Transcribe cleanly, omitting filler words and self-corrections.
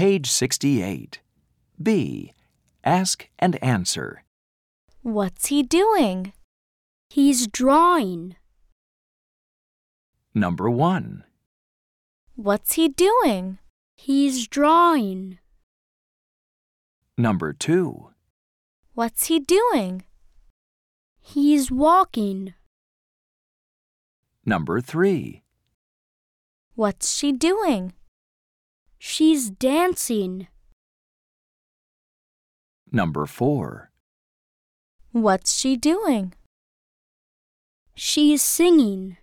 Page 68. B. Ask and answer. What's he doing? He's drawing. Number 1. What's he doing? He's drawing. Number 2. What's he doing? He's walking. Number 3. What's she doing? She's dancing. Number 4. What's she doing? She's singing.